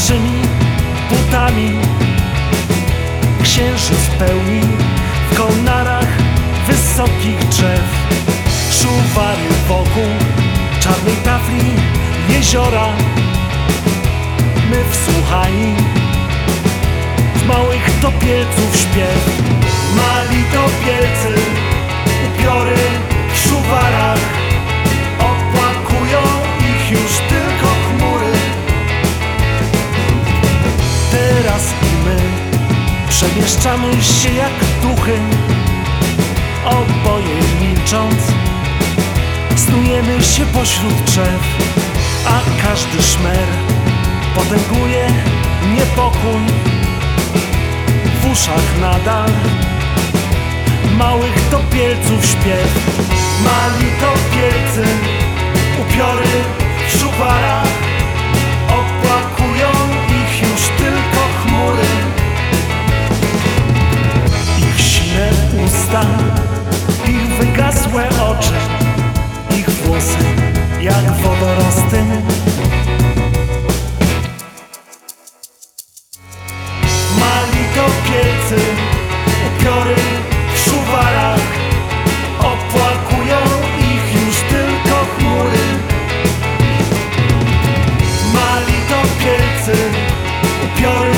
naszymi butami. Księżyc pełni w konarach wysokich drzew. Szuwary wokół czarnej tafli jeziora. My wsłuchani w małych topielców śpiew. Mali topielcy, upiory w szuwarach, opłakują ich już tylko chmury. Teraz i my przemieszczamy się jak duchy, oboje milcząc snujemy się pośród drzew, a każdy szmer potęguje niepokój. W uszach nadal małych topielców śpiew. Mali topielcy, upiory w szuwarach, opłakują ich już tylko chmury. Ich sine usta, ich wygasłe oczy, ich włosy jak wodorosty. Mali topielcy, upiory w szuwarach, opłakują ich już tylko chmury. Mali topielcy, upiory